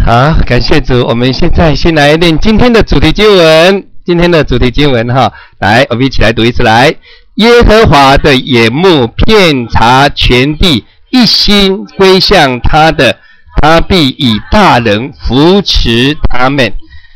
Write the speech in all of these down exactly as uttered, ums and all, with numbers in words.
好，感谢主。我们现在先来念今天的主题经文。今天的主题经文哈，来，我们一起来读一次来。耶和华的眼目遍察全地，一心归向他的，他必以大能扶持他们。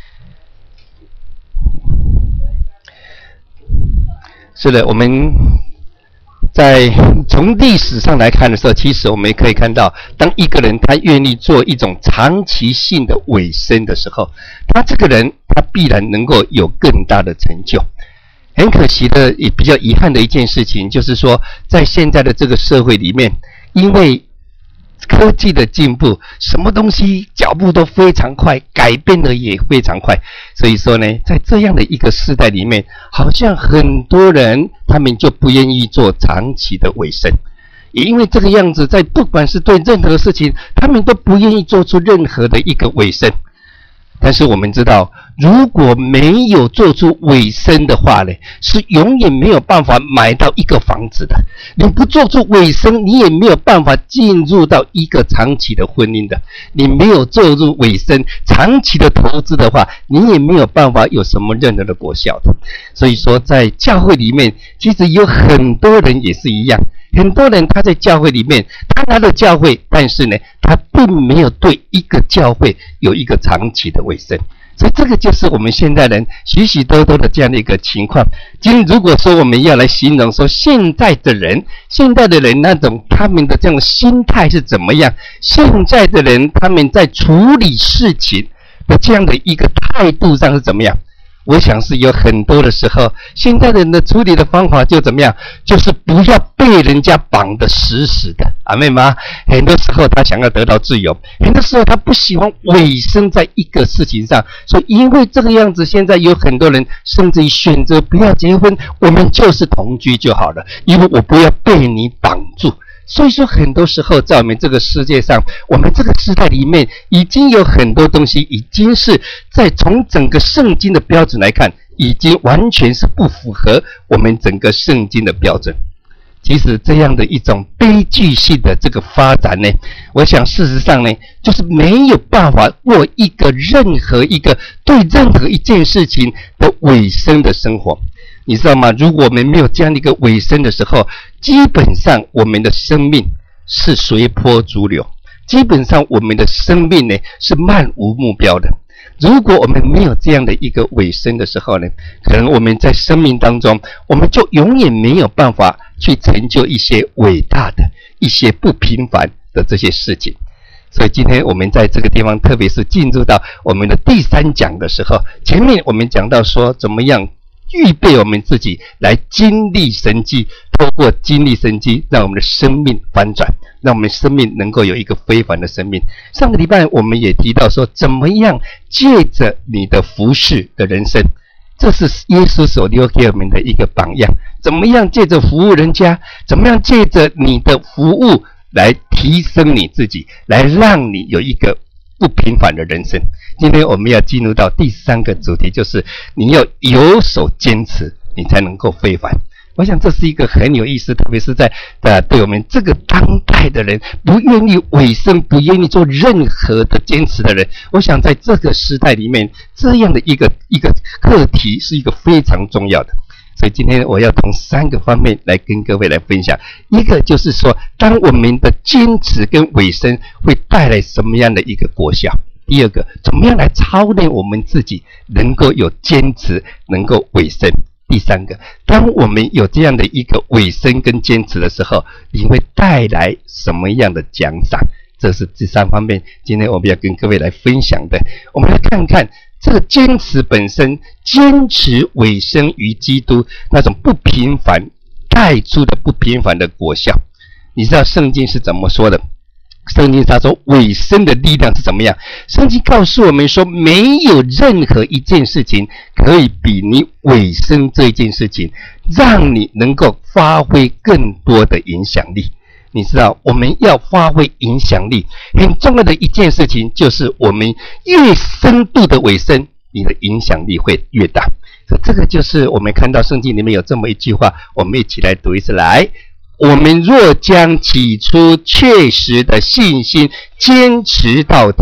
是的，我们在从历史上来看的时候，其实我们也可以看到，当一个人他愿意做一种长期性的委身的时候，他这个人他必然能够有更大的成就。很可惜的，也比较遗憾的一件事情，就是说在现在的这个社会里面，因为科技的进步，什么东西脚步都非常快，改变的也非常快，所以说呢，在这样的一个时代里面，好像很多人他们就不愿意做长期的委身，也因为这个样子，在不管是对任何事情，他们都不愿意做出任何的一个委身。但是我们知道，如果没有做出委身的话呢，是永远没有办法买到一个房子的。你不做出委身，你也没有办法进入到一个长期的婚姻的。你没有做出委身，长期的投资的话，你也没有办法有什么任何的果效的。所以说，在教会里面，其实有很多人也是一样。很多人他在教会里面，他来了教会，但是呢，他并没有对一个教会有一个长期的委身，所以这个就是我们现代人许许多多的这样的一个情况。今天如果说我们要来形容说现在的人，现在的人那种他们的这样的心态是怎么样，现在的人他们在处理事情的这样的一个态度上是怎么样？我想是有很多的时候，现在人的处理的方法就怎么样，就是不要被人家绑得死死的，阿妹吗？很多时候他想要得到自由，很多时候他不喜欢委身在一个事情上，所以因为这个样子，现在有很多人甚至于选择不要结婚，我们就是同居就好了，因为我不要被你绑住。所以说很多时候在我们这个世界上，我们这个时代里面已经有很多东西已经是在从整个圣经的标准来看，已经完全是不符合我们整个圣经的标准。其实这样的一种悲剧性的这个发展呢，我想事实上呢，就是没有办法过一个任何一个对任何一件事情的委身的生活。你知道吗？如果我们没有这样的一个委身的时候，基本上我们的生命是随波逐流，基本上我们的生命呢是漫无目标的。如果我们没有这样的一个委身的时候呢，可能我们在生命当中，我们就永远没有办法去成就一些伟大的、一些不平凡的这些事情。所以今天我们在这个地方，特别是进入到我们的第三讲的时候，前面我们讲到说怎么样预备我们自己来经历神迹，透过经历神迹，让我们的生命翻转，让我们生命能够有一个非凡的生命。上个礼拜我们也提到说，怎么样借着你的服事的人生，这是耶稣所留给我们的一个榜样。怎么样借着服务人家，怎么样借着你的服务来提升你自己，来让你有一个不平凡的人生。今天我们要进入到第三个主题，就是你要有所坚持，你才能够非凡。我想这是一个很有意思，特别是在呃对我们这个当代的人，不愿意委身，不愿意做任何的坚持的人，我想在这个时代里面，这样的一个一个课题是一个非常重要的。所以今天我要从三个方面来跟各位来分享。一个就是说，当我们的坚持跟委身会带来什么样的一个果效。第二个，怎么样来操练我们自己能够有坚持，能够委身。第三个，当我们有这样的一个委身跟坚持的时候，你会带来什么样的奖赏？这是第三方面，今天我们要跟各位来分享的。我们来看看这个坚持本身，坚持委身于基督那种不平凡带出的不平凡的果效。你知道圣经是怎么说的？圣经他说委身的力量是怎么样？圣经告诉我们说，没有任何一件事情可以比你委身这件事情让你能够发挥更多的影响力。你知道我们要发挥影响力很重要的一件事情，就是我们越深度的委身，你的影响力会越大。所以这个就是我们看到圣经里面有这么一句话，我们一起来读一次来。我们若将起初确实的信心坚持到底，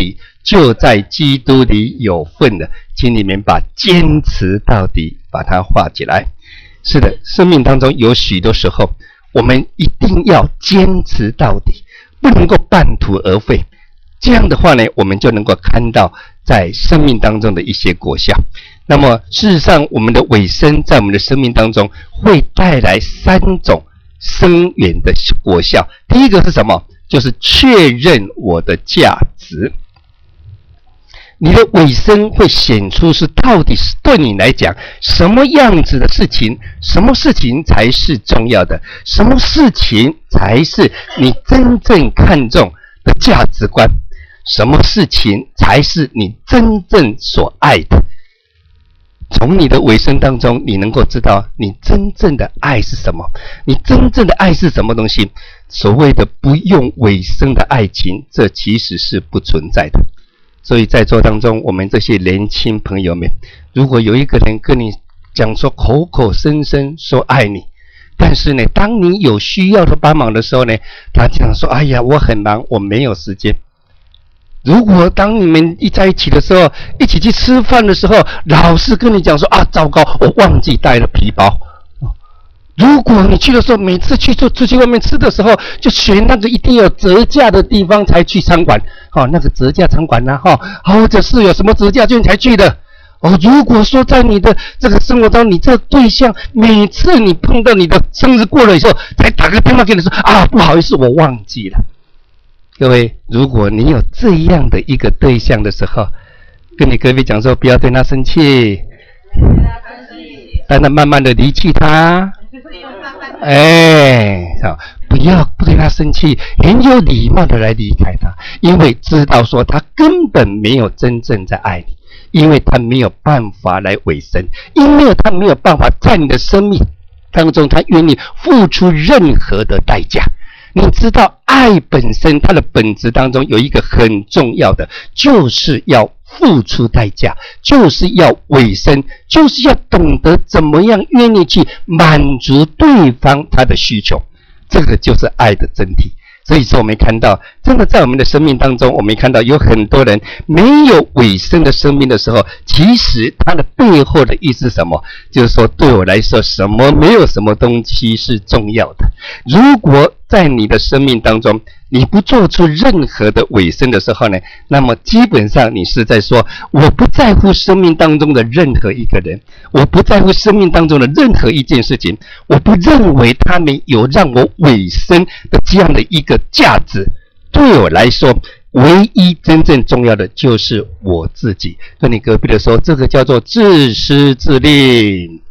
就在基督里有份的，请你们把坚持到底把它画起来。是的，生命当中有许多时候我们一定要坚持到底，不能够半途而废。这样的话呢，我们就能够看到在生命当中的一些果效。那么事实上，我们的尾声在我们的生命当中会带来三种深远的果效。第一个是什么？就是确认我的价值。你的尾声会显出是到底是对你来讲什么样子的事情，什么事情才是重要的，什么事情才是你真正看重的价值观，什么事情才是你真正所爱的。从你的尾声当中，你能够知道你真正的爱是什么，你真正的爱是什么东西。所谓的不用尾声的爱情，这其实是不存在的。所以在座当中，我们这些年轻朋友们，如果有一个人跟你讲说口口声声说爱你，但是呢，当你有需要的帮忙的时候呢，他讲说哎呀我很忙，我没有时间。如果当你们一在一起的时候，一起去吃饭的时候，老是跟你讲说啊糟糕，我忘记带了皮包。如果你去的时候，每次去出去外面吃的时候，就选那个一定有折价的地方才去餐馆，哦，那个折价餐馆呐、啊，哈，或者是有什么折价券才去的。哦，如果说在你的这个生活中，你这个对象每次你碰到你的生日过了以后，才打个电话给你说啊，不好意思，我忘记了。各位，如果你有这样的一个对象的时候，跟你隔壁讲说，不要对他生气，让他慢慢的离弃他。哎，不要不对他生气，很有礼貌的来离开他，因为知道说他根本没有真正在爱你，因为他没有办法来委身，因为他没有办法在你的生命当中，他愿意付出任何的代价。你知道爱本身它的本质当中有一个很重要的，就是要付出代价，就是要委身，就是要懂得怎么样愿意去满足对方他的需求，这个就是爱的真谛。所以说我们看到真的在我们的生命当中，我们看到有很多人没有委身的生命的时候，其实他的背后的意思是什么？就是说对我来说，什么没有什么东西是重要的。如果在你的生命当中你不做出任何的委身的时候呢，那么基本上你是在说，我不在乎生命当中的任何一个人，我不在乎生命当中的任何一件事情，我不认为他们有让我委身的这样的一个价值。对我来说，唯一真正重要的就是我自己。跟你隔壁的说，这个叫做自私自利，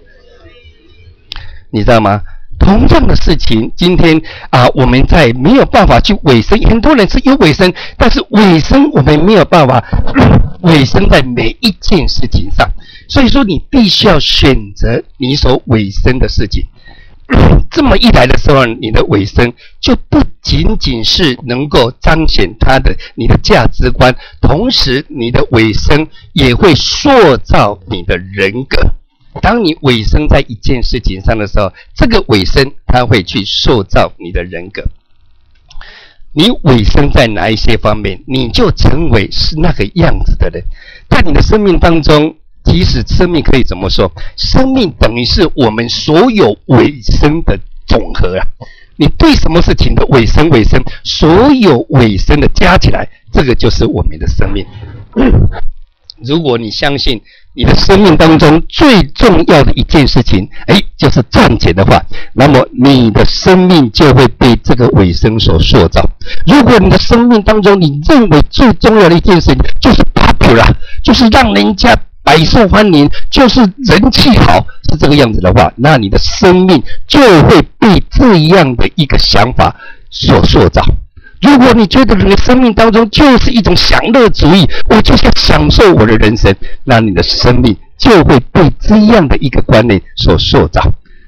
你知道吗？同样的事情，今天啊、呃，我们在没有办法去委身，很多人是有委身，但是委身我们没有办法委身在每一件事情上，所以说你必须要选择你所委身的事情。这么一来的时候，你的委身就不仅仅是能够彰显他的你的价值观，同时你的委身也会塑造你的人格。当你委身在一件事情上的时候，这个委身它会去塑造你的人格。你委身在哪一些方面，你就成为是那个样子的人。在你的生命当中，其实生命可以怎么说？生命等于是我们所有委身的总和啊！你对什么事情的委身委身，所有委身的加起来，这个就是我们的生命。如果你相信你的生命当中最重要的一件事情，哎，就是赚钱的话，那么你的生命就会被这个尾声所塑造。如果你的生命当中你认为最重要的一件事情就是 popular， 就是让人家百受欢迎，就是人气好，是这个样子的话，那你的生命就会被这样的一个想法所塑造。如果你觉得你的生命当中就是一种享乐主义，我就是要享受我的人生，那你的生命就会被这样的一个观念所塑造。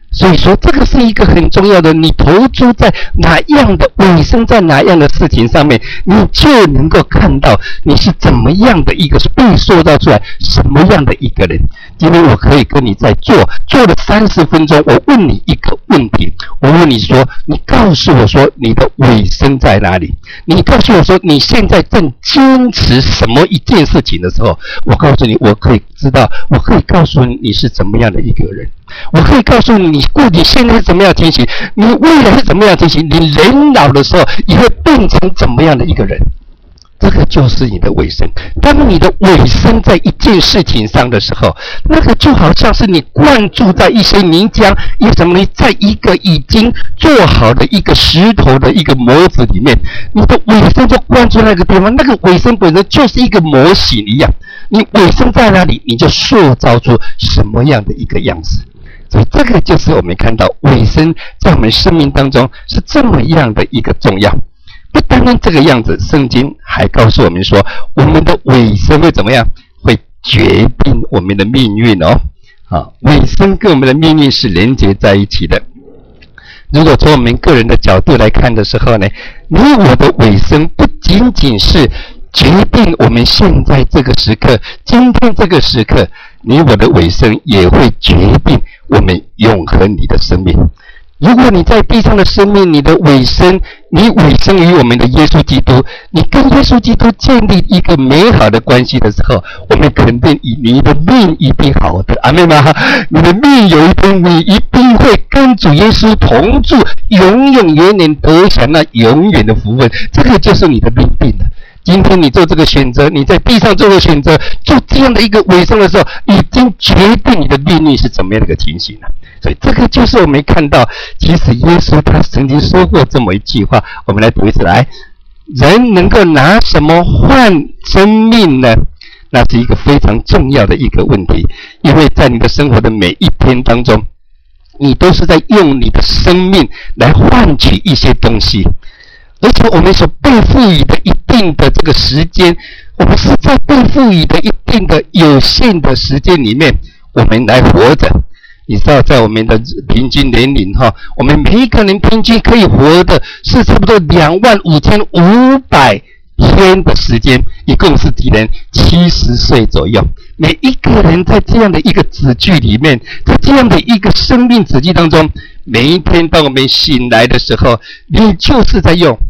所以说，这个是一个很重要的，你投注在哪样的尾声，在哪样的事情上面，你就能够看到你是怎么样的一个被塑造出来什么样的一个人。今天我可以跟你在做做了三十分钟，我问你一个问题，我问你说，你告诉我说你的尾声在哪里？你告诉我说你现在正坚持什么一件事情的时候，我告诉你，我可以知道，我可以告诉你你是怎么样的一个人。我可以告诉你，你过你现在是怎么样的情形，你未来是怎么样的情形，你人老的时候也会变成怎么样的一个人。这个就是你的尾声。当你的尾声在一件事情上的时候，那个就好像是你灌注在一些泥浆，一什么呢？在一个已经做好的一个石头的一个模子里面，你的尾声就灌注那个地方，那个尾声本身就是一个模型一样。你尾声在哪里，你就塑造出什么样的一个样子。所以这个就是我们看到尾声在我们生命当中是这么样的一个重要。不单单这个样子，圣经还告诉我们说，我们的尾声会怎么样？会决定我们的命运哦。啊，尾声跟我们的命运是连接在一起的。如果从我们个人的角度来看的时候呢，你我的尾声不仅仅是决定我们现在这个时刻，今天这个时刻，你我的尾声也会决定我们永恒你的生命。如果你在地上的生命，你的尾声，你尾声于我们的耶稣基督，你跟耶稣基督建立一个美好的关系的时候，我们肯定以你的命一定好的，阿们吗？你的命有一天，你一定会跟主耶稣同住，永永远远得享那永远的福分，这个就是你的命定了。今天你做这个选择，你在地上做的选择，做这样的一个尾声的时候，已经决定你的命运是怎么样的一个情形了。所以这个就是我们看到，其实耶稣他曾经说过这么一句话，我们来读一次来：人能够拿什么换生命呢？那是一个非常重要的一个问题，因为在你的生活的每一天当中，你都是在用你的生命来换取一些东西。而且我们所被赋予的一定的这个时间，我们是在被赋予的一定的有限的时间里面，我们来活着。你知道，在我们的平均年龄哈，我们每一个人平均可以活的是差不多两万五千五百天的时间，一共是几人？七十岁左右。每一个人在这样的一个子句里面，在这样的一个生命子句当中，每一天当我们醒来的时候，你就是在用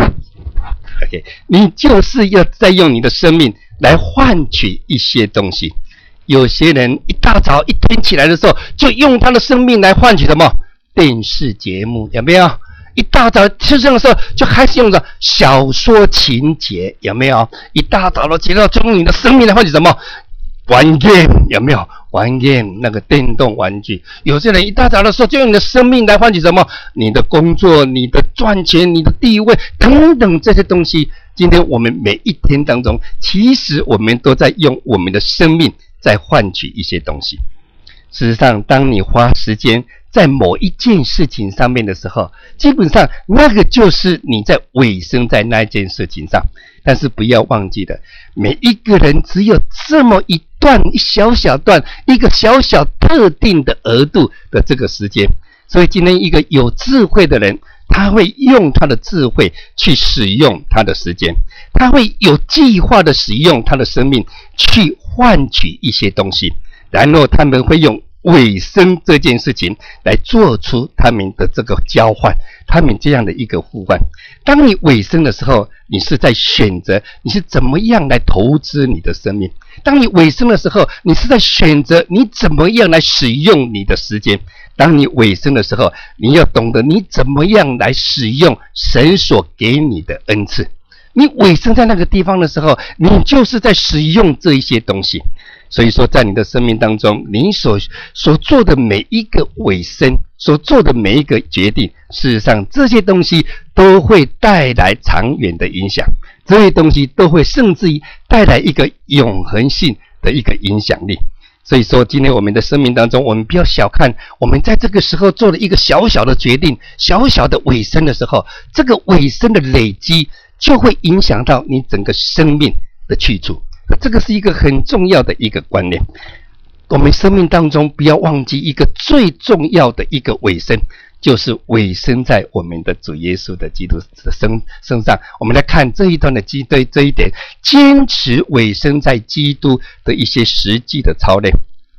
，OK， 你就是要在用你的生命来换取一些东西。有些人一大早一天起来的时候，就用他的生命来换取什么？电视节目，有没有？一大早吃这的时候，就开始用着小说情节，有没有？一大早的起来就用你的生命来换取什么？玩 game， 有没有？玩 game 那个电动玩具。有些人一大早的时候就用你的生命来换取什么？你的工作、你的赚钱、你的地位等等这些东西。今天我们每一天当中，其实我们都在用我们的生命在换取一些东西。事实上，当你花时间在某一件事情上面的时候，基本上那个就是你在尾声在那一件事情上。但是不要忘记了，每一个人只有这么一段一小小段一个小小特定的额度的这个时间。所以今天一个有智慧的人，他会用他的智慧去使用他的时间，他会有计划的使用他的生命去换取一些东西，然后他们会用尾声这件事情来做出他们的这个交换，他们这样的一个互换。当你尾声的时候，你是在选择你是怎么样来投资你的生命。当你尾声的时候，你是在选择你怎么样来使用你的时间。当你尾声的时候，你要懂得你怎么样来使用神所给你的恩赐。你尾声在那个地方的时候，你就是在使用这一些东西。所以说，在你的生命当中，你所所做的每一个尾声，所做的每一个决定，事实上这些东西都会带来长远的影响，这些东西都会甚至于带来一个永恒性的一个影响力。所以说，今天我们的生命当中，我们不要小看我们在这个时候做了一个小小的决定，小小的尾声的时候，这个尾声的累积就会影响到你整个生命的去处。这个是一个很重要的一个观念。 我们生命当中不要忘记一个最重要的一个尾声，就是尾声在我们的主耶稣的基督的身身上。我们来看这一段的基对这一点，坚持尾声在基督的一些实际的操练。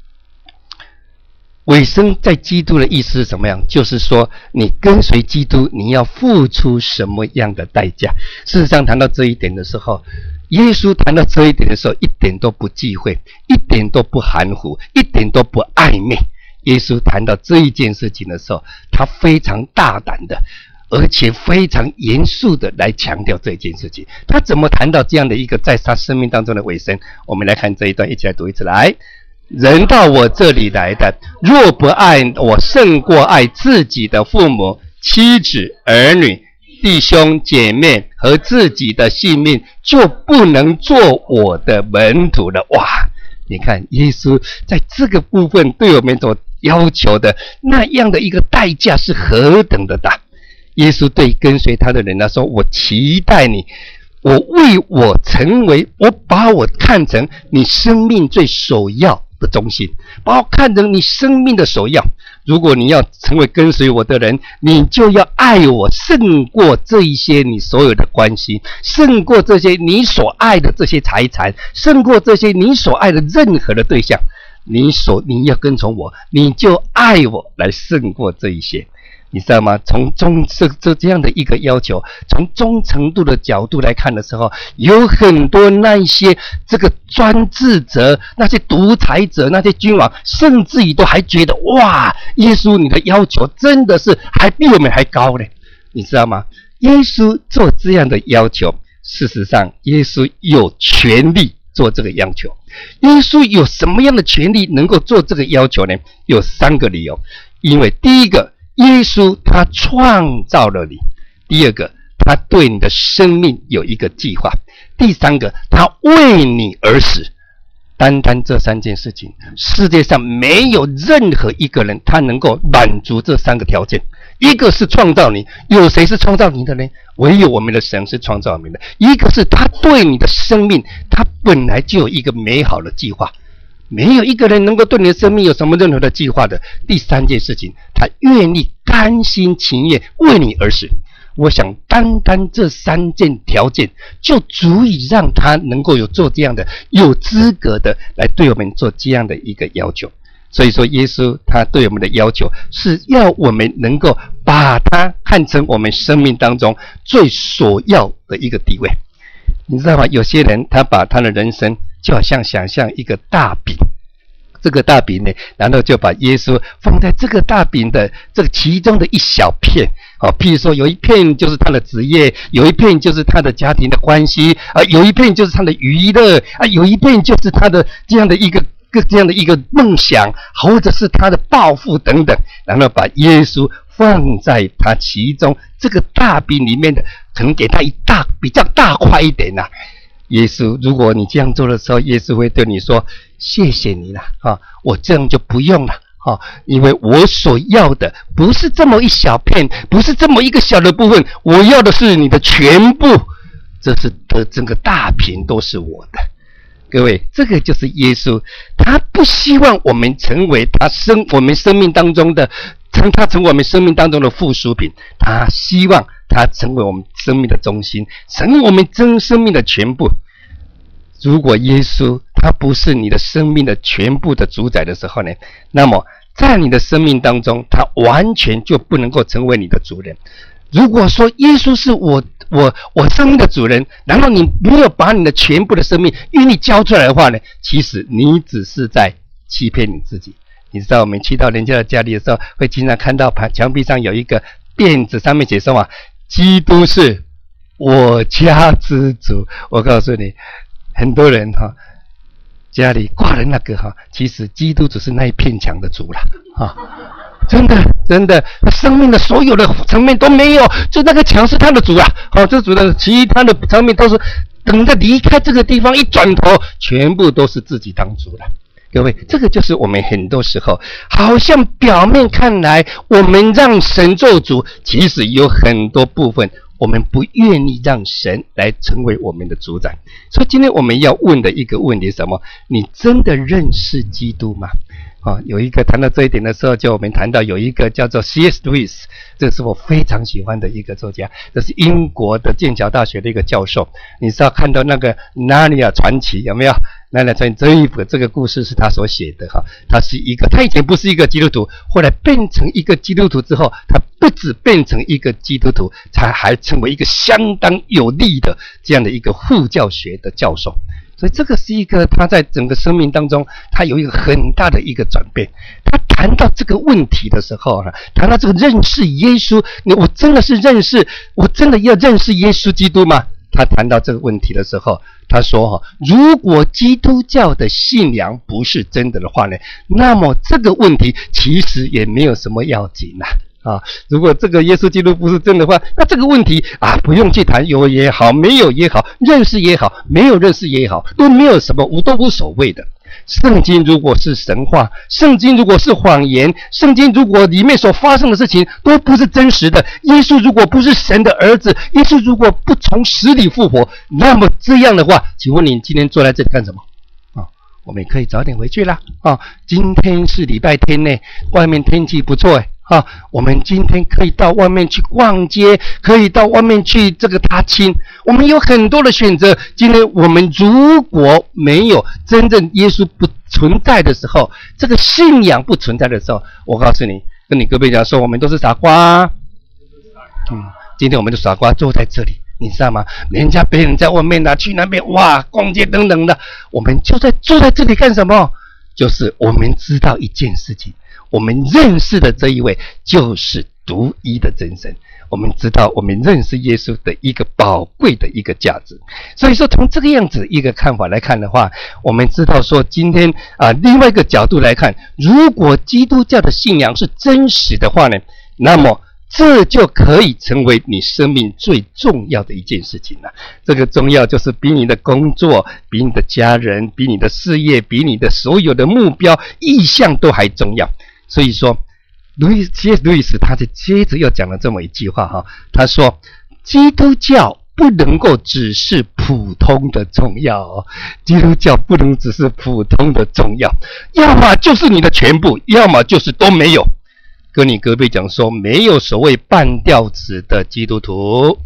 尾声在基督的意思是什么样？就是说你跟随基督，你要付出什么样的代价。事实上谈到这一点的时候，耶稣谈到这一点的时候，一点都不忌讳，一点都不含糊，一点都不暧昧。耶稣谈到这一件事情的时候，他非常大胆的，而且非常严肃的来强调这件事情。他怎么谈到这样的一个在他生命当中的尾声？我们来看这一段，一起来读一次。来，人到我这里来的，若不爱我胜过爱自己的父母、妻子、儿女、弟兄姐妹和自己的性命，就不能做我的门徒了。哇，你看耶稣在这个部分对我们所要求的那样的一个代价是何等的大。耶稣对跟随他的人来说，我期待你，我为我成为，我把我看成你生命最首要的中心，把我看成你生命的首要。如果你要成为跟随我的人，你就要爱我胜过这一些你所有的关系，胜过这些你所爱的这些财产，胜过这些你所爱的任何的对象。你所你要跟从我，你就爱我来胜过这一些。你知道吗？从中这这这样的一个要求，从中程度的角度来看的时候，有很多那一些这个专制者、那些独裁者、那些君王，甚至于都还觉得哇，耶稣你的要求真的是还比我们还高呢。你知道吗？耶稣做这样的要求，事实上耶稣有权利做这个要求。耶稣有什么样的权利能够做这个要求呢？有三个理由。因为第一个，耶稣他创造了你；第二个，他对你的生命有一个计划；第三个，他为你而死。单单这三件事情，世界上没有任何一个人他能够满足这三个条件。一个是创造你，有谁是创造你的呢？唯有我们的神是创造我们的。一个是他对你的生命，他本来就有一个美好的计划，没有一个人能够对你的生命有什么任何的计划的。第三件事情，他愿意甘心情愿为你而死。我想单单这三件条件就足以让他能够有做这样的，有资格的来对我们做这样的一个要求。所以说耶稣他对我们的要求是要我们能够把他看成我们生命当中最首要的一个地位。你知道吗？有些人他把他的人生就好像想象一个大饼，这个大饼呢，然后就把耶稣放在这个大饼的这个其中的一小片。好，譬如说有一片就是他的职业，有一片就是他的家庭的关系，啊，有一片就是他的娱乐，啊，有一片就是他的这样的一个这样的一个梦想，或者是他的抱负等等，然后把耶稣放在他其中这个大饼里面的，可能给他一大比较大块一点啊。耶稣，如果你这样做的时候，耶稣会对你说：“谢谢你了啊，我这样就不用了啊，因为我所要的不是这么一小片，不是这么一个小的部分，我要的是你的全部，这是的整个大饼都是我的。”各位，这个就是耶稣，他不希望我们成为他生我们生命当中的，成他成为我们生命当中的附属品，他希望他成为我们生命的中心，成为我们真生命的全部。如果耶稣他不是你的生命的全部的主宰的时候呢，那么在你的生命当中，他完全就不能够成为你的主人。如果说耶稣是我我我生命的主人，然后你没有把你的全部的生命愿意交出来的话呢，其实你只是在欺骗你自己。你知道我们去到人家的家里的时候，会经常看到墙壁上有一个匾子，上面写什么？基督是我家之主。我告诉你，很多人哈、哦、家里挂的那个哈，其实基督只是那一片墙的主了啊。真的真的，他生命的所有的层面都没有，就那个墙是他的主啊，好，这主的其他的层面都是等着离开这个地方，一转头全部都是自己当主了。各位，这个就是我们很多时候好像表面看来我们让神做主，其实有很多部分我们不愿意让神来成为我们的主宰。所以今天我们要问的一个问题是什么？你真的认识基督吗？啊，有一个谈到这一点的时候，就我们谈到有一个叫做 C S Lewis， 这是我非常喜欢的一个作家，这是英国的剑桥大学的一个教授。你知道看到那个《纳尼亚传奇》有没有？《纳尼亚传奇》这一本这个故事是他所写的哈，他是一个，他以前不是一个基督徒，后来变成一个基督徒之后，他不止变成一个基督徒，他还成为一个相当有力的这样的一个护教学的教授。所以这个是一个他在整个生命当中，他有一个很大的一个转变。他谈到这个问题的时候，谈到这个认识耶稣，我真的是认识，我真的要认识耶稣基督吗？他谈到这个问题的时候，他说如果基督教的信仰不是真的的话呢，那么这个问题其实也没有什么要紧啦。啊，如果这个耶稣基督不是真的话，那这个问题啊，不用去谈，有也好，没有也好，认识也好，没有认识也好，都没有什么，无都无所谓的。圣经如果是神话，圣经如果是谎言，圣经如果里面所发生的事情都不是真实的，耶稣如果不是神的儿子，耶稣如果不从死里复活，那么这样的话，请问你今天坐在这里干什么？啊，我们可以早点回去啦。啊，今天是礼拜天呢，外面天气不错诶。啊，我们今天可以到外面去逛街，可以到外面去这个踏青，我们有很多的选择。今天我们如果没有真正耶稣不存在的时候，这个信仰不存在的时候，我告诉你，跟你隔壁讲说，我们都是傻瓜。嗯，今天我们的傻瓜坐在这里，你知道吗？人家别人在外面啊，去那边哇逛街等等的，我们就在坐在这里干什么？就是我们知道一件事情。我们认识的这一位就是独一的真神，我们知道我们认识耶稣的一个宝贵的一个价值。所以说从这个样子一个看法来看的话，我们知道说今天啊、呃、另外一个角度来看，如果基督教的信仰是真实的话呢，那么这就可以成为你生命最重要的一件事情了。这个重要就是比你的工作，比你的家人，比你的事业，比你的所有的目标意向都还重要。所以说路易斯路易斯他就接着又讲了这么一句话哈，他说基督教不能够只是普通的重要哦，基督教不能只是普通的重要，要么就是你的全部，要么就是都没有。跟你隔壁讲说，没有所谓半吊子的基督徒。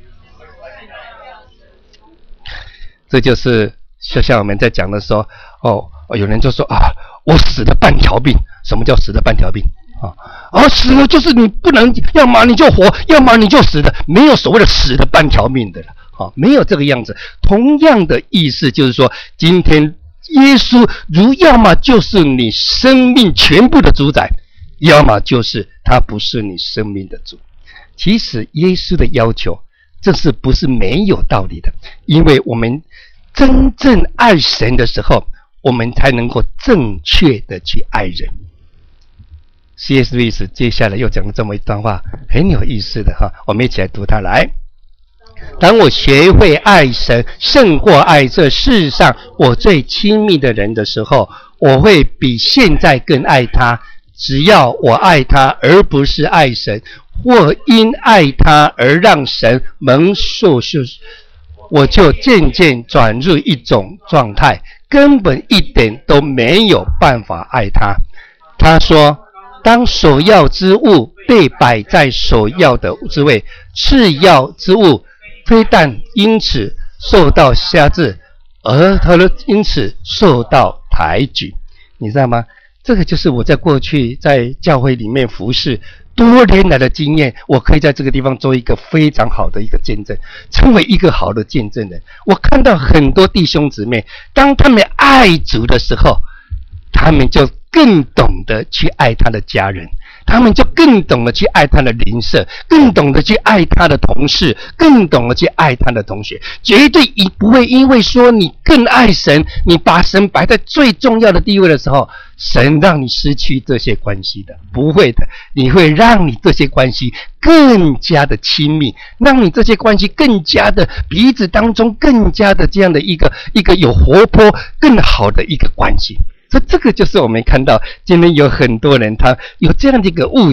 这就是就像我们在讲的时候，哦，有人就说啊，我死了半条命。什么叫死了半条命啊？而死了就是你不能，要么你就活，要么你就死的，没有所谓的死了半条命的了啊，没有这个样子。同样的意思就是说，今天耶稣如要么就是你生命全部的主宰，要么就是他不是你生命的主。其实耶稣的要求，这是不是没有道理的？因为我们真正爱神的时候，我们才能够正确的去爱人。C S Lewis 接下来又讲了这么一段话，很有意思的哈，我们一起来读它来。当我学会爱神胜过爱这世上我最亲密的人的时候，我会比现在更爱他。只要我爱他而不是爱神，或因爱他而让神蒙受羞，我就渐渐转入一种状态，根本一点都没有办法爱他。他说，当首要之物被摆在首要的之位，次要之物非但因此受到辖制，而他因此受到抬举。你知道吗？这个就是我在过去在教会里面服侍多年来的经验，我可以在这个地方做一个非常好的一个见证，成为一个好的见证人。我看到很多弟兄姊妹，当他们爱主的时候，他们就更懂得去爱他的家人，他们就更懂得去爱他的邻舍，更懂得去爱他的同事，更懂得去爱他的同学。绝对不会因为说你更爱神，你把神摆在最重要的地位的时候，神让你失去这些关系的，不会的，你会让你这些关系更加的亲密，让你这些关系更加的彼此当中更加的这样的一个一个有活泼更好的一个关系。所以这个就是我们看到今天有很多人他有这样的一个误解，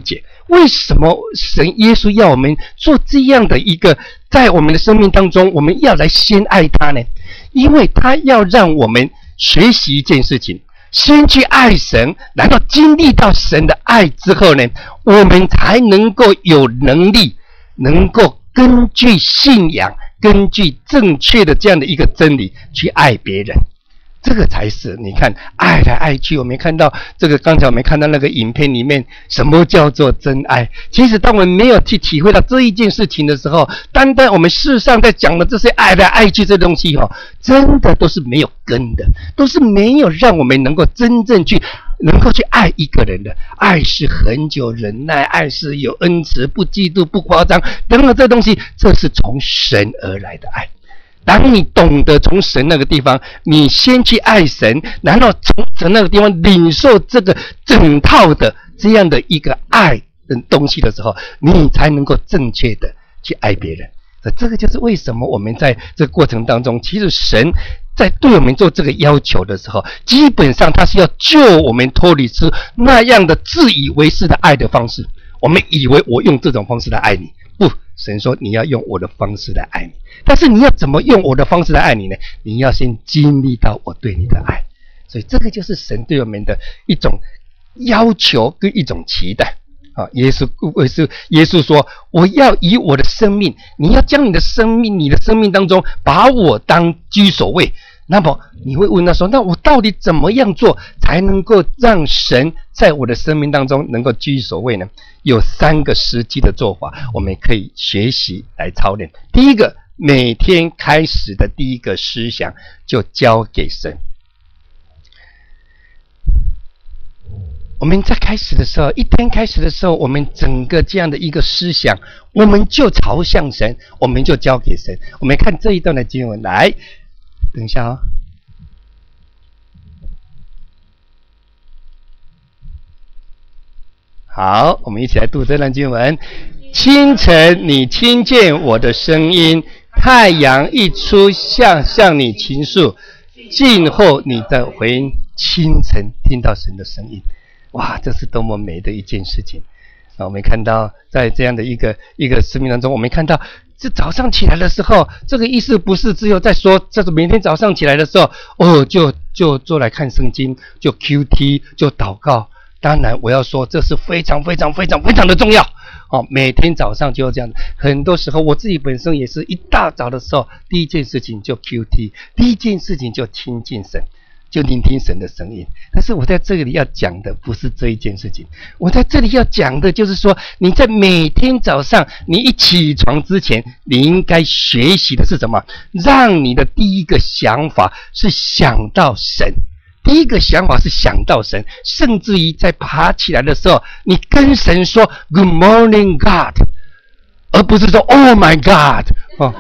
为什么神耶稣要我们做这样的一个，在我们的生命当中，我们要来先爱他呢？因为他要让我们学习一件事情，先去爱神，然后经历到神的爱之后呢，我们才能够有能力，能够根据信仰，根据正确的这样的一个真理去爱别人。这个才是你看爱来爱去。我们看到这个，刚才我们看到那个影片里面，什么叫做真爱？其实当我们没有去体会到这一件事情的时候，单单我们世上在讲的这些爱来爱去这东西哦，真的都是没有根的，都是没有让我们能够真正去能够去爱一个人的。爱是恒久忍耐，爱是有恩慈，不嫉妒，不夸张等等，这东西这是从神而来的爱。当你懂得从神那个地方，你先去爱神，然后从神那个地方领受这个整套的这样的一个爱的东西的时候，你才能够正确的去爱别人。这个就是为什么我们在这个过程当中，其实神在对我们做这个要求的时候，基本上他是要救我们脱离出那样的自以为是的爱的方式。我们以为我用这种方式来爱你，不，神说你要用我的方式来爱你。但是你要怎么用我的方式来爱你呢？你要先经历到我对你的爱。所以这个就是神对我们的一种要求跟一种期待啊！耶稣耶稣说，我要以我的生命，你要将你的生命，你的生命当中把我当居首位。那么你会问他说，那我到底怎么样做才能够让神在我的生命当中能够居首位呢？有三个实际的做法，我们可以学习来操练。第一个，每天开始的第一个思想就交给神。我们在开始的时候，一天开始的时候，我们整个这样的一个思想，我们就朝向神，我们就交给神。我们看这一段的经文，来，等一下哦。好，我们一起来读这段经文。清晨你听见我的声音，太阳一出向向你倾诉，静候你的回应。清晨听到神的声音，哇，这是多么美的一件事情啊！我们看到在这样的一个一个生命当中，我们看到这早上起来的时候，这个意思不是只有在说，这是每天早上起来的时候，哦，就就坐来看圣经，就 Q T， 就祷告。当然我要说，这是非常非常非常非常的重要哦！每天早上就这样，很多时候我自己本身也是一大早的时候，第一件事情就 Q T， 第一件事情就亲近神，就聆听神的声音。但是我在这里要讲的不是这一件事情，我在这里要讲的就是说，你在每天早上你一起床之前，你应该学习的是什么？让你的第一个想法是想到神。第一个想法是想到神，甚至于在爬起来的时候，你跟神说 Good morning God， 而不是说 Oh my God， 哦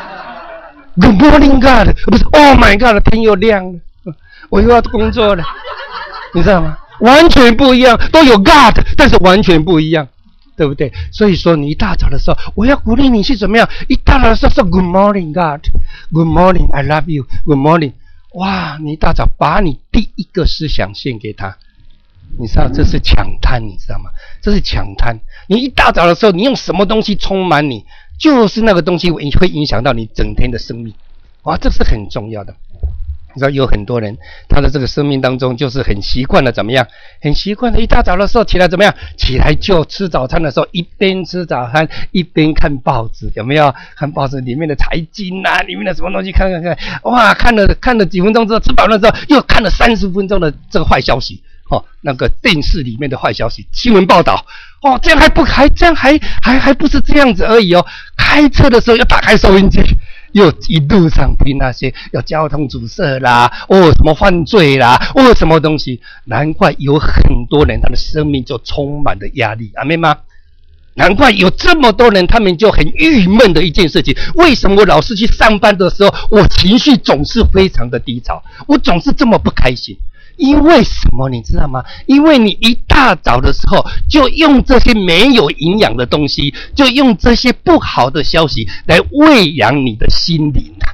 Good morning God， 而不是 Oh my God， 天又亮了，我又要工作了，你知道吗？完全不一样，都有 God， 但是完全不一样，对不对？所以说你一大早的时候，我要鼓励你去怎么样？一大早的时候说 Good morning God， Good morning I love you， Good morning。哇！你一大早把你第一个思想献给他，你知道这是抢滩，你知道吗？这是抢滩。你一大早的时候，你用什么东西充满你，就是那个东西会影响到你整天的生命。哇，这是很重要的。你知道有很多人，他的这个生命当中就是很习惯的怎么样？很习惯的一大早的时候起来怎么样？起来就吃早餐的时候，一边吃早餐一边看报纸，有没有？看报纸里面的财经啊，里面的什么东西看看看，哇，看了看了几分钟之后，吃饱了之后又看了三十分钟的这个坏消息，哦，那个电视里面的坏消息，新闻报道，哦，这样还不还这样还还还不是这样子而已哦，开车的时候要打开收音机。又一路上听那些有交通阻塞啦，哦什么犯罪啦，哦什么东西，难怪有很多人他的生命就充满了压力，阿们吗？难怪有这么多人他们就很郁闷的一件事情，为什么我老是去上班的时候，我情绪总是非常的低潮，我总是这么不开心？因为什么你知道吗？因为你一大早的时候就用这些没有营养的东西，就用这些不好的消息来喂养你的心灵啊！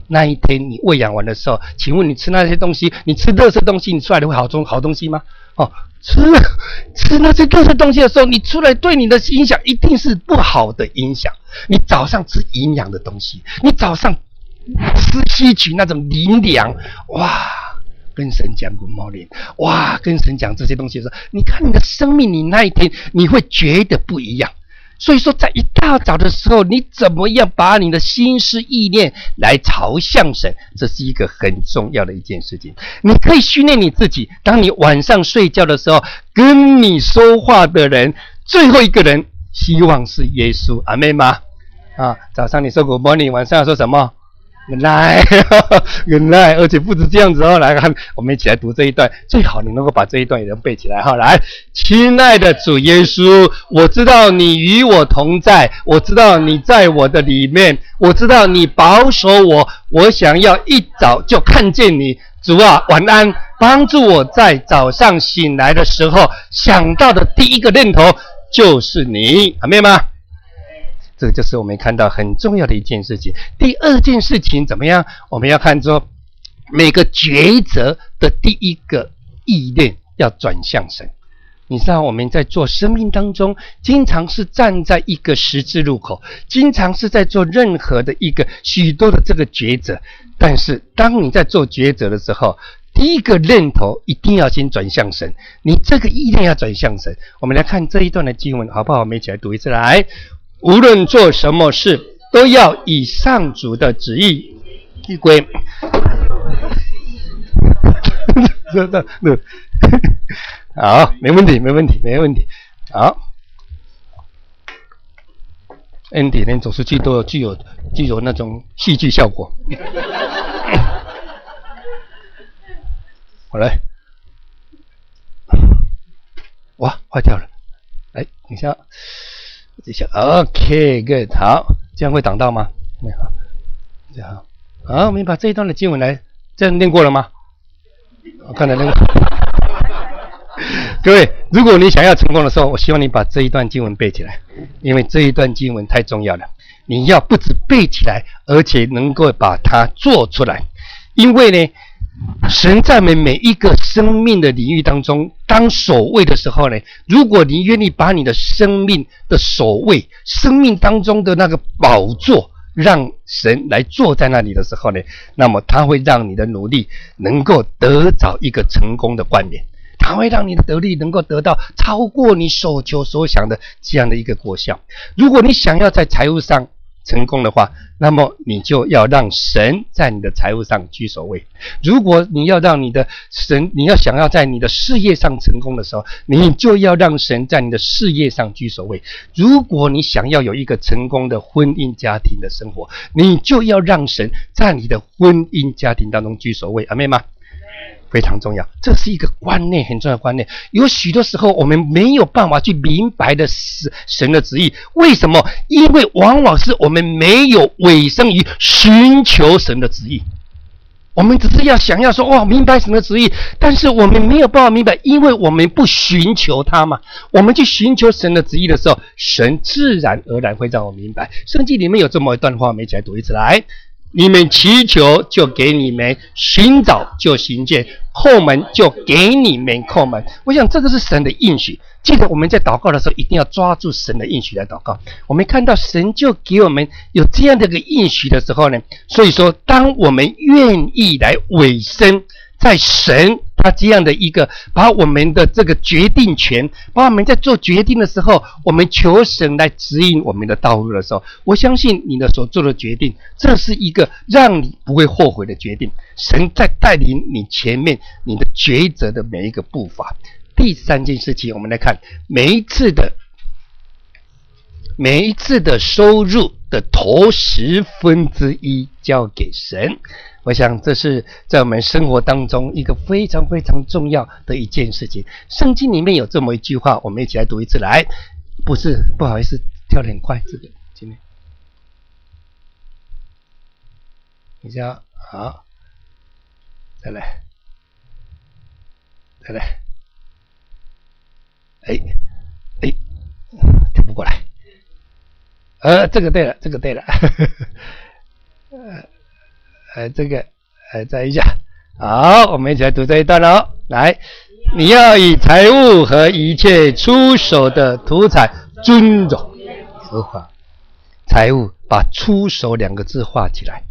那一天你喂养完的时候，请问你吃那些东西，你吃垃圾东西，你出来的会好东好东西吗？哦，吃吃那些垃圾东西的时候，你出来对你的影响一定是不好的影响。你早上吃营养的东西，你早上吃吸取那种灵粮，哇！跟神讲 Good morning， 哇！跟神讲这些东西的时候，你看你的生命，你那一天你会觉得不一样。所以说，在一大早的时候，你怎么样把你的心思意念来朝向神，这是一个很重要的一件事情。你可以训练你自己，当你晚上睡觉的时候，跟你说话的人，最后一个人希望是耶稣，阿们吗？啊，早上你说 Good morning， 晚上说什么？来，来，而且不止这样子哦，来看，我们一起来读这一段，最好你能够把这一段也能背起来哈。来，亲爱的主耶稣，我知道你与我同在，我知道你在我的里面，我知道你保守我，我想要一早就看见你。主啊，晚安，帮助我在早上醒来的时候想到的第一个念头就是你，阿们吗？这个就是我们看到很重要的一件事情。第二件事情怎么样？我们要看说每个抉择的第一个意念要转向神。你知道我们在做生命当中，经常是站在一个十字路口，经常是在做任何的一个许多的这个抉择。但是当你在做抉择的时候，第一个念头一定要先转向神，你这个意念要转向神。我们来看这一段的经文好不好？我们一起来读一次来。无论做什么事，都要以上主的旨意去归。好，没问题，没问题，没问题。好 ，Andy 连走出去都有具有具有那种戏剧效果。好来，哇，坏掉了。来，等一下。这下 OK good 好，这样会挡到吗？没有，这样好，我们把这一段的经文来这样念过了吗？我看到那个各位，如果你想要成功的时候，我希望你把这一段经文背起来，因为这一段经文太重要了。你要不止背起来，而且能够把它做出来。因为呢，神在我们每一个生命的领域当中当守卫的时候呢，如果你愿意把你的生命的守卫，生命当中的那个宝座让神来坐在那里的时候呢，那么他会让你的努力能够得着一个成功的冠冕，他会让你的得力能够得到超过你所求所想的这样的一个果效。如果你想要在财务上成功的话，那么你就要让神在你的财务上居首位。如果你要让你的神，你要想要在你的事业上成功的时候，你就要让神在你的事业上居首位。如果你想要有一个成功的婚姻家庭的生活，你就要让神在你的婚姻家庭当中居首位。阿们吗？非常重要，这是一个观念，很重要的观念。有许多时候我们没有办法去明白的神的旨意，为什么？因为往往是我们没有委身于寻求神的旨意。我们只是要想要说，哇，明白神的旨意，但是我们没有办法明白，因为我们不寻求他嘛。我们去寻求神的旨意的时候，神自然而然会让我明白。圣经里面有这么一段话，我们一起来读一次来。你们祈求就给你们，寻找就寻见，叩门就给你们叩门。我想这个是神的应许，记得我们在祷告的时候一定要抓住神的应许来祷告。我们看到神就给我们有这样的一个应许的时候呢，所以说当我们愿意来委身在神他这样的一个把我们的这个决定权，把我们在做决定的时候，我们求神来指引我们的道路的时候，我相信你的所做的决定，这是一个让你不会后悔的决定。神在带领你前面你的抉择的每一个步伐。第三件事情，我们来看每一次的每一次的收入的头十分之一交给神。我想这是在我们生活当中一个非常非常重要的一件事情。圣经里面有这么一句话，我们一起来读一次来。不是，不好意思，跳得很快，这个今天等一下，好，再来再来，哎哎跳不过来，呃这个对了，这个对了。 呃，这个，呃，再一下，好，我们一起来读这一段哦。来，你要以财物和一切出手的土产尊荣耶和华。财物，把出手两个字画起来。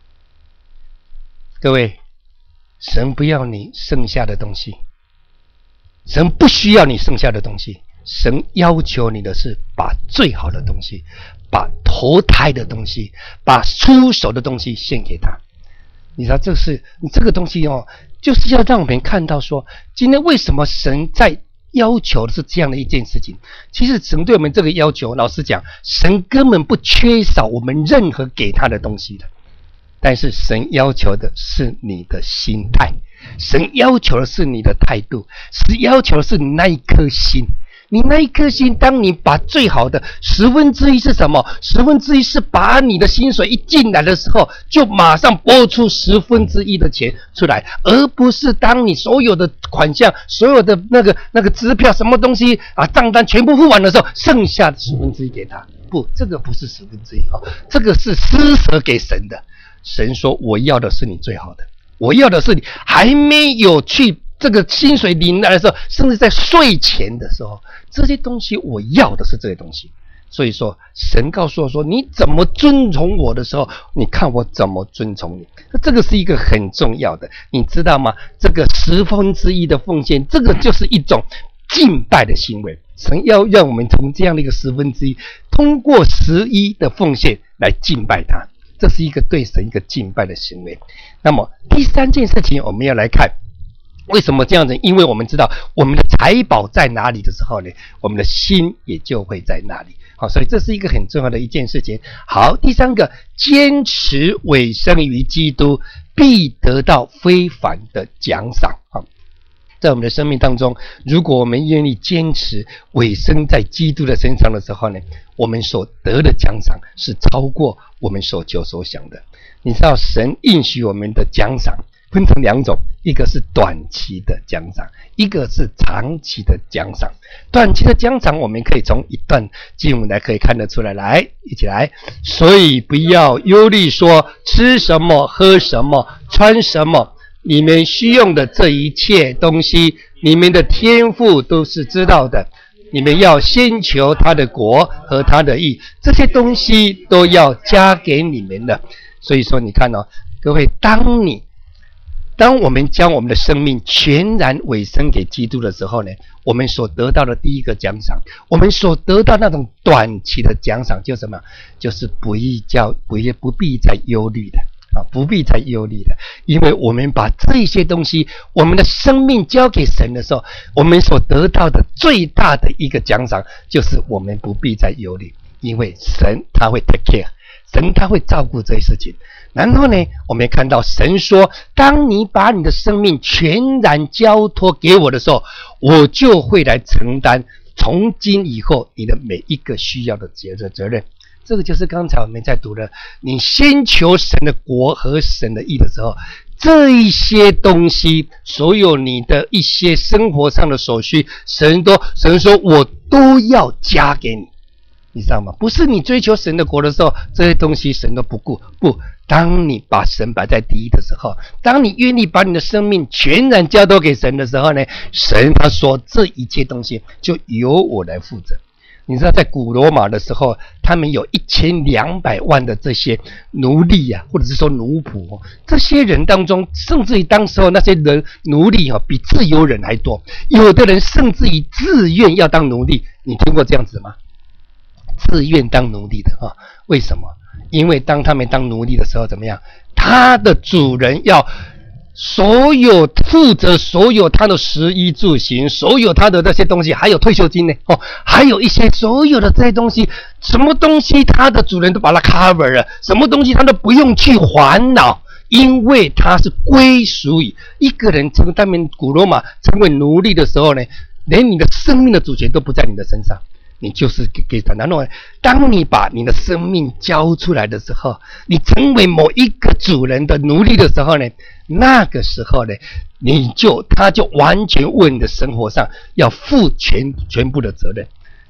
各位，神不要你剩下的东西，神不需要你剩下的东西，神要求你的是把最好的东西，把投胎的东西，把出手的东西献给他。你知道这是你这个东西哦，就是要让我们看到说，今天为什么神在要求的是这样的一件事情。其实神对我们这个要求，老实讲，神根本不缺少我们任何给他的东西的。但是神要求的是你的心态，神要求的是你的态度，神要求的是你那一颗心。你那一颗心，当你把最好的十分之一是什么？十分之一是把你的薪水一进来的时候，就马上拨出十分之一的钱出来，而不是当你所有的款项、所有的那个那个支票、什么东西啊账单全部付完的时候，剩下的十分之一给他。不，这个不是十分之一哦，这个是施舍给神的。神说：“我要的是你最好的，我要的是你还没有去这个薪水领来的时候，甚至在税前的时候，这些东西我要的是这些东西。”所以说，神告诉我说：“你怎么尊崇我的时候，你看我怎么尊崇你。”这个是一个很重要的，你知道吗？这个十分之一的奉献，这个就是一种敬拜的行为。神要让我们从这样的一个十分之一，通过十一的奉献来敬拜他。这是一个对神一个敬拜的行为。那么第三件事情，我们要来看为什么这样子？因为我们知道我们的财宝在哪里的时候呢，我们的心也就会在那里。好，所以这是一个很重要的一件事情。好，第三个，坚持委身于基督，必得到非凡的奖赏。好，在我们的生命当中，如果我们愿意坚持委身在基督的身上的时候呢，我们所得的奖赏是超过我们所求所想的。你知道神应许我们的奖赏分成两种，一个是短期的奖赏，一个是长期的奖赏。短期的奖赏我们可以从一段经文来可以看得出来。来，一起来。所以不要忧虑说吃什么喝什么穿什么，你们需用的这一切东西，你们的天父都是知道的。你们要先求他的国和他的义，这些东西都要加给你们的。所以说你看哦，各位，当你当我们将我们的生命全然委身给基督的时候呢，我们所得到的第一个奖赏，我们所得到那种短期的奖赏就是什么？就是不必叫不不必再忧虑的啊，不必再忧虑的，因为我们把这些东西，我们的生命交给神的时候，我们所得到的最大的一个奖赏，就是我们不必再忧虑，因为神他会 take care， 神他会照顾这些事情。然后呢，我们看到神说，当你把你的生命全然交托给我的时候，我就会来承担从今以后你的每一个需要的责任。这个就是刚才我们在读的，你先求神的国和神的义的时候，这一些东西，所有你的一些生活上的所需，神都神说我都要加给你，你知道吗？不是你追求神的国的时候，这些东西神都不顾。不，当你把神摆在第一的时候，当你愿意把你的生命全然交托给神的时候呢，神他说这一切东西就由我来负责。你知道在古罗马的时候，他们有一千两百万的这些奴隶啊，或者是说奴仆，这些人当中，甚至于当时候那些人奴隶啊，比自由人还多。有的人甚至于自愿要当奴隶，你听过这样子吗？自愿当奴隶的啊？为什么？因为当他们当奴隶的时候，怎么样？他的主人要所有负责所有他的食衣住行，所有他的这些东西，还有退休金呢，哦，还有一些所有的这些东西，什么东西他的主人都把它 cover 了，什么东西他都不用去烦恼，因为他是归属于一个人。从他们古罗马成为奴隶的时候呢，连你的生命的主权都不在你的身上，你就是给他。然后当你把你的生命交出来的时候，你成为某一个主人的奴隶的时候呢，那个时候呢，你就他就完全为你的生活上要负全全部的责任。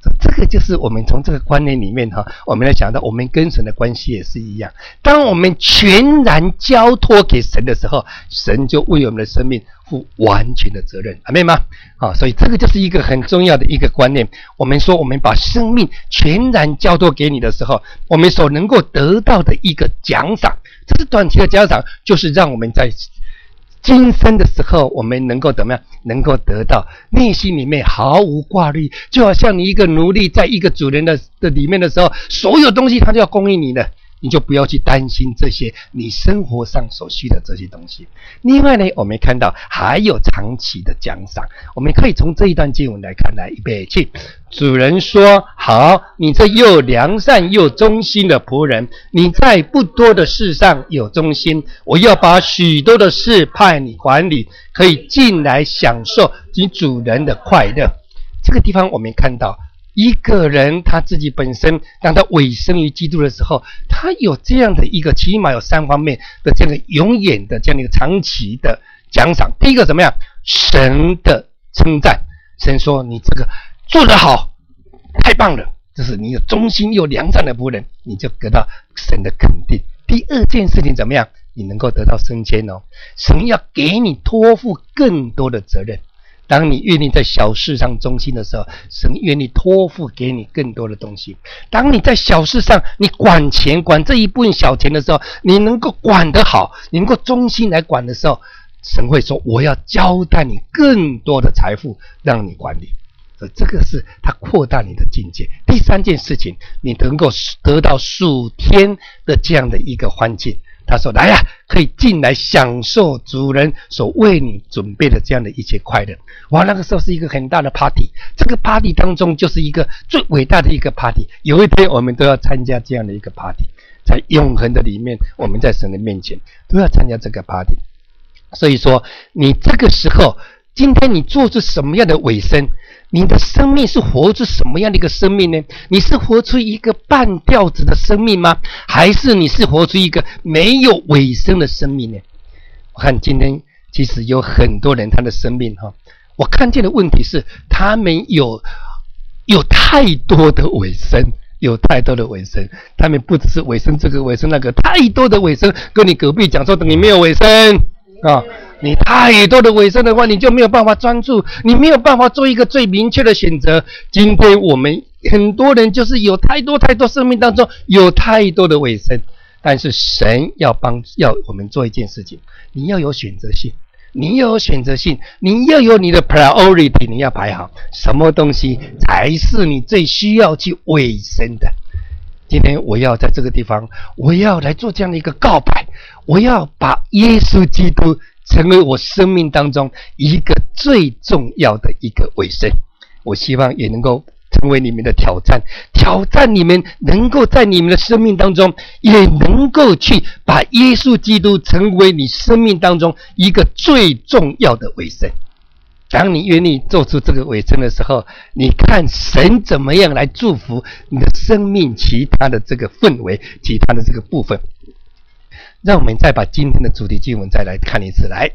这个就是我们从这个观念里面哈，我们来想到我们跟神的关系也是一样。当我们全然交托给神的时候，神就为我们的生命负完全的责任，阿们吗？啊，所以这个就是一个很重要的一个观念。我们说，我们把生命全然交托给你的时候，我们所能够得到的一个奖赏，这是短期的奖赏，就是让我们在今生的时候，我们能够怎么样？能够得到内心里面毫无挂虑，就好像你一个奴隶在一个主人的的里面的时候，所有东西他就要供应你的，你就不要去担心这些你生活上所需的这些东西。另外呢，我们看到还有长期的奖赏，我们可以从这一段经文来看，来预备起。主人说：好，你这又良善又忠心的仆人，你在不多的事上有忠心，我要把许多的事派你管理，可以进来享受你主人的快乐。这个地方我们看到一个人他自己本身当他委身于基督的时候，他有这样的一个起码有三方面的这样的永远的这样的一个长期的奖赏。第一个怎么样？神的称赞，神说你这个做得好，太棒了，这是你有忠心又良善的仆人，你就得到神的肯定。第二件事情怎么样？你能够得到升迁哦，神要给你托付更多的责任。当你愿意在小事上忠心的时候，神愿意托付给你更多的东西。当你在小事上你管钱管这一部分小钱的时候，你能够管得好，你能够忠心来管的时候，神会说我要交代你更多的财富让你管理。所以这个是他扩大你的境界。第三件事情，你能够得到属天的这样的一个环境。他说来呀，可以进来享受主人所为你准备的这样的一些快乐。哇，那个时候是一个很大的 party， 这个 party 当中就是一个最伟大的一个 party， 有一天我们都要参加这样的一个 party， 在永恒的里面，我们在神的面前都要参加这个 party。 所以说你这个时候今天你做出什么样的委身，你的生命是活出什么样的一个生命呢？你是活出一个半吊子的生命吗？还是你是活出一个没有尾声的生命呢？我看今天其实有很多人他的生命哈，我看见的问题是他们有有太多的尾声，有太多的尾声，他们不只是尾声这个尾声那个，太多的尾声，跟你隔壁讲说等你没有尾声啊，你太多的尾声的话，你就没有办法专注，你没有办法做一个最明确的选择。今天我们很多人就是有太多太多生命当中有太多的尾声，但是神要帮要我们做一件事情，你要有选择性，你要有选择性，你要有你的 priority， 你要排好什么东西才是你最需要去尾声的。今天我要在这个地方，我要来做这样的一个告白，我要把耶稣基督成为我生命当中一个最重要的一个尾声。我希望也能够成为你们的挑战，挑战你们能够在你们的生命当中也能够去把耶稣基督成为你生命当中一个最重要的尾声。当你愿意做出这个尾声的时候，你看神怎么样来祝福你的生命其他的这个氛围，其他的这个部分。让我们再把今天的主题经文再来看一次，来，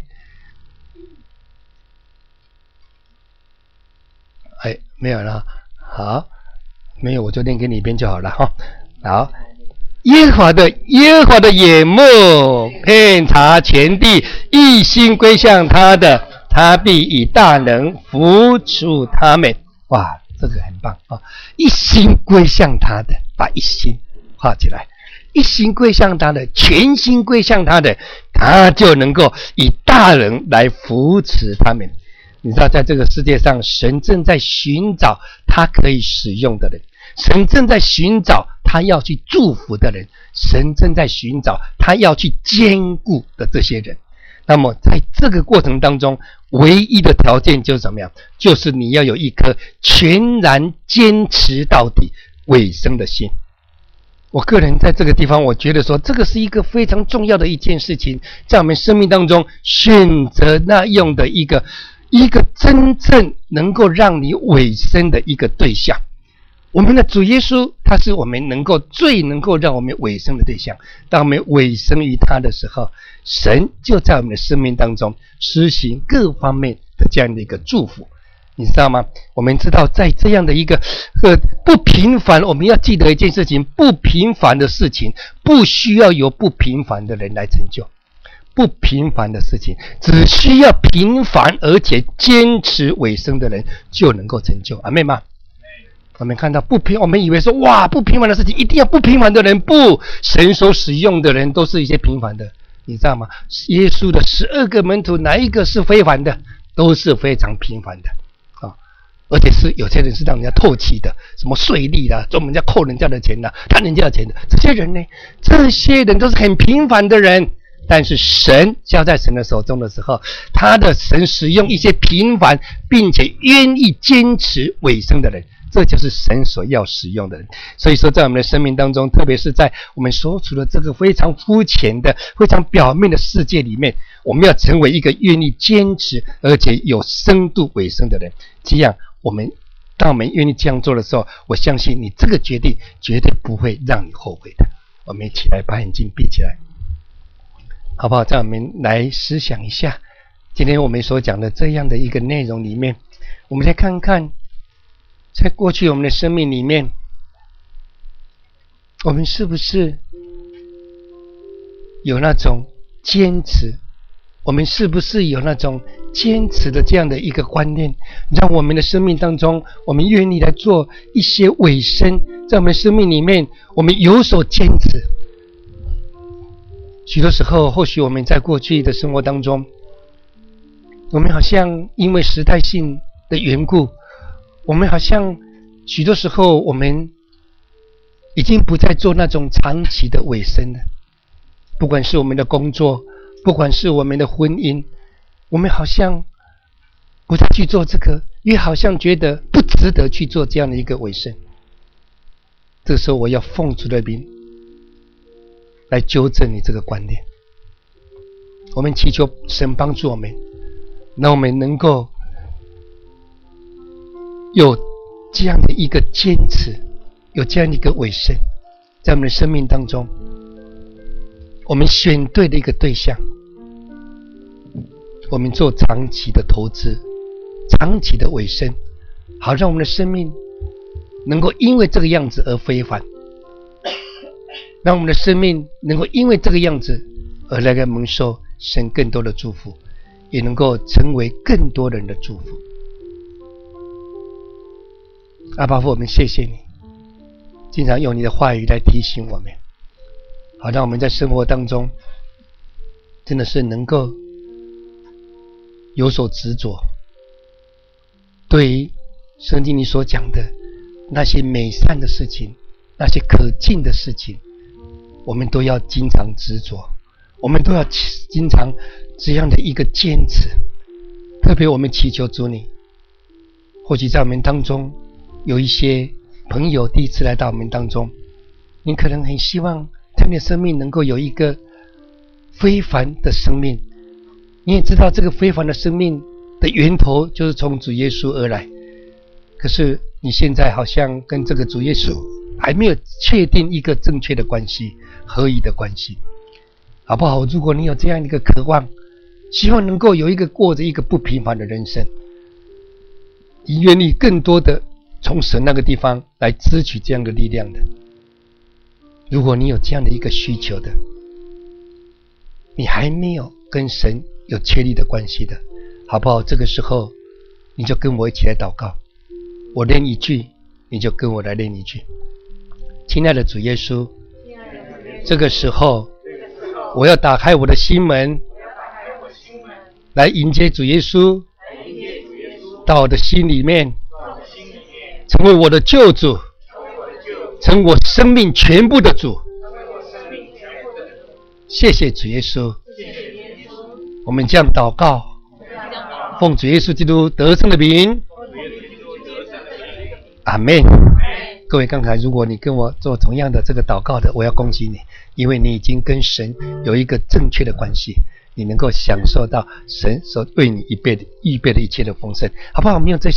哎，没有了，好，没有我就念给你一遍就好了哈。好，耶和华的耶和华的眼目遍察全地，一心归向他的，他必以大能扶助他们。哇，这个很棒啊！一心归向他的，把一心画起来。一心归向他的，全心归向他的，他就能够以大能来扶持他们。你知道在这个世界上，神正在寻找他可以使用的人，神正在寻找他要去祝福的人，神正在寻找他要去兼顾的这些人。那么在这个过程当中，唯一的条件就是怎么样？就是你要有一颗全然坚持到底委身的心。我个人在这个地方，我觉得说这个是一个非常重要的一件事情，在我们生命当中选择那样的一个一个真正能够让你委身的一个对象。我们的主耶稣，他是我们能够最能够让我们委身的对象。当我们委身于他的时候，神就在我们的生命当中施行各方面的这样的一个祝福。 你知道吗？我们知道在这样的一个呃不平凡，我们要记得一件事情，不平凡的事情不需要由不平凡的人来成就，不平凡的事情只需要平凡而且坚持委身的人就能够成就。阿们吗？我们看到不平，我们以为说哇不平凡的事情一定要不平凡的人，不，神所使用的人都是一些平凡的，你知道吗？耶稣的十二个门徒哪一个是非凡的？都是非常平凡的。而且是有些人是让人家唾弃的，什么税吏啦，专门要扣人家的钱啦，贪人家的钱的，这些人呢，这些人都是很平凡的人，但是神交在神的手中的时候，他的神使用一些平凡并且愿意坚持委身的人，这就是神所要使用的人。所以说在我们的生命当中，特别是在我们所处的这个非常肤浅的非常表面的世界里面，我们要成为一个愿意坚持而且有深度委身的人。这样我们当我们愿意这样做的时候，我相信你这个决定绝对不会让你后悔的。我们一起来把眼睛闭起来，好不好？让我们来思想一下今天我们所讲的这样的一个内容里面，我们来看看在过去我们的生命里面，我们是不是有那种坚持，我们是不是有那种坚持的这样的一个观念，让我们的生命当中我们愿意来做一些委身，在我们的生命里面我们有所坚持。许多时候或许我们在过去的生活当中，我们好像因为时代性的缘故，我们好像许多时候我们已经不再做那种长期的委身了，不管是我们的工作，不管是我们的婚姻，我们好像不再去做这个，也好像觉得不值得去做这样的一个委身。这时候我要奉主的名来纠正你这个观念，我们祈求神帮助我们，让我们能够有这样的一个坚持，有这样的一个委身，在我们的生命当中我们选对的一个对象，我们做长期的投资，长期的委身，好让我们的生命能够因为这个样子而非凡，让我们的生命能够因为这个样子而来蒙受神更多的祝福，也能够成为更多人的祝福。阿爸父，我们谢谢你经常用你的话语来提醒我们，好让我们在生活当中真的是能够有所执着，对于圣经里所讲的那些美善的事情，那些可敬的事情，我们都要经常执着，我们都要经常这样的一个坚持。特别我们祈求主你，或许在我们当中有一些朋友第一次来到我们当中，你可能很希望他们的生命能够有一个非凡的生命，你也知道这个非凡的生命的源头就是从主耶稣而来，可是你现在好像跟这个主耶稣还没有确定一个正确的关系，合一的关系，好不好？如果你有这样一个渴望，希望能够有一个过着一个不平凡的人生，你愿意更多的从神那个地方来支取这样的力量的，如果你有这样的一个需求的，你还没有跟神有确立的关系的，好不好？这个时候你就跟我一起来祷告，我念一句你就跟我来念一句。亲爱的主耶稣，这个时候我要打开我的心门，来迎接主耶稣到我的心里面，成为我的救主，成为我生命全部的主。谢谢主耶稣，我们这样祷告，奉主耶稣基督得胜的名，阿们。各位，刚才如果你跟我做同样的这个祷告的，我要恭喜你，因为你已经跟神有一个正确的关系，你能够享受到神所为你预备的预备的一切的丰盛，好不好？我们用这